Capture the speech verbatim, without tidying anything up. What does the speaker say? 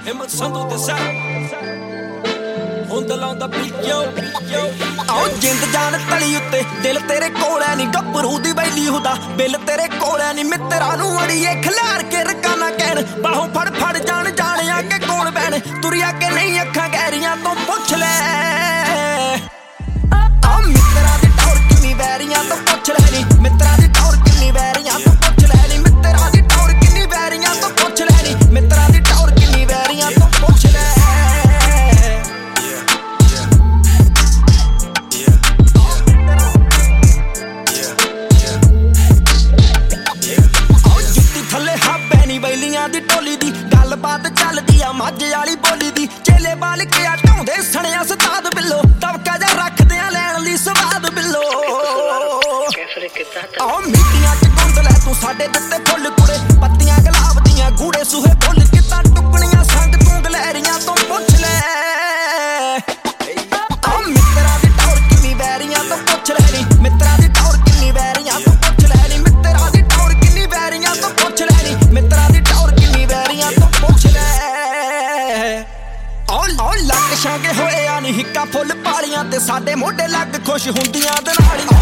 ਹਿੰਮਤ ਸੰਧੂ ਤੇ ਸੈ ਹੁੰਦਾ ਲਾਉਂਦਾ ਪੀਓ ਆਓ ਜਿੰਦ ਜਾਨ ਤਲੀ ਉੱਤੇ ਦਿਲ ਤੇਰੇ ਕੋਲ ਐ ਨੀ ਗੱਭਰੂ ਦੀ ਬੈਲੀ ਹੁੰਦਾ ਬਿੱਲ ਤੇਰੇ ਕੋਲ ਐ ਨੀ ਮਿੱਤਰਾਂ ਨੂੰ ਅੜੀਏ ਖਿਲਾਰ ਕੇ ਰਕਾਨਾ ਕਹਿਣ ਬਾਹੋਂ ਫੜ ਫੜ ਜਾਣ ਜਾਣਿਆ ਕਿ ਕੋਣ ਬੈਣ ਤੁਰਿਆ ਕਿ ਨਹੀਂ ਅੱਖਾਂ ਗਹਿਰੀਆਂ ਤੋਂ ਪੁੱਛ ਲੈ ਆ ਮਿੱਤਰਾਂ ਦੀ ਟੌਰ ਕਿੰਨੀ ਵੈਰੀਆਂ ਤੋਂ ਪੁੱਛ ਲੈ ਨੀ ਮਿੱਤਰਾਂ ਦੀ ਟੌਰ ਕਿੰਨੀ ਵੈਰੀਆਂ ਤੋਂ ਪੁੱਛ ਲੈ ਨੀ ਮਿੱਤਰਾਂ ਦੀ ਟੌਰ ਕਿੰਨੀ ਵੈਰੀਆਂ ਤੋਂ ਪੁੱਛ ਲੈ ਨੀ ਮਿੱਤਰਾਂ ਦੀ ਟੌਰ ਕਿੰਨੀ ਵੈਰੀਆਂ ਤੋਂ ਪੁੱਛ ਲੈ ਬੈਲੀਆਂ ਦੀ ਟੋਲੀ ਦੀ ਗੱਲਬਾਤ ਚੱਲਦੀ ਆ ਮੱਝ ਵਾਲੀ ਬੋਲੀ ਦੀ ਚੇਲੇ ਬਾਲ ਕੇ ਆ ਢਾਉਂਦੇ ਸਣਿਆ ਸਤਾਦ ਬਿੱਲੋ ਦਬਕਾ ਜਾ ਰੱਖਦੇ ਆ ਲੈਣ ਲਈ ਸਵਾਦ ਬਿੱਲੋ ਆਹ ਮਿੱਟੀਆਂ ਚ ਗੁੰਦ ਲੈ ਤੂੰ ਸਾਡੇ ਦਿੱਤੇ ਫੁੱਲ ਕੁੜੇ ਪੱਤੀਆਂ ਗੁਲਾਬ ਦੀਆਂ ਗੂੜੇ ਸੂਹੇ ਫੁੱਲ ਕਿੱਦਾਂ ਟੁੱਕਣੀਆਂ ਸੰਗ ਤੂੰ ਗਲੈਰੀਆਂ ਤੋਂ ਪੁੱਛ ਲੈ ਆਹ ਮਿੱਤਰਾਂ ਦੀ ਟੌਰ ਕਿੰਨੀ ਵੈਰੀਆਂ ਤੋਂ ਪੁੱਛ ਲੈ ਨੀ ਮਿੱਤਰਾਂ ਦੀ ਟੌਰ ਕਿੰਨੀ ਵੈਰੀਆਂ ਤੋਂ ਪੁੱਛ ਲੈ ਨੀ ਮਿੱਤਰਾਂ ਦੀ ਟੌਰ ਕਿੰਨੀ ਵੈਰੀਆਂ ਤੋਂ ਪੁੱਛ ਲੈ ਨੀ ਮਿੱਤਰਾਂ ਦੀ ਟੌਰ ਕਿੰਨੀ ਵੈਰੀਆਂ ਤੋਂ ਪੁੱਛ ਲੈ ਔ ਲੱਕ ਛਾਂਗੇ ਹੋਏ ਆ ਨੀ ਹਿੱਕਾ ਫੁੱਲ ਪਾਲੀਆਂ ਤੇ ਸਾਡੇ ਮੋਢੇ ਲੱਗ ਖੁਸ਼ ਹੁੰਦੀਆਂ ਦਨਾਲੀਆਂ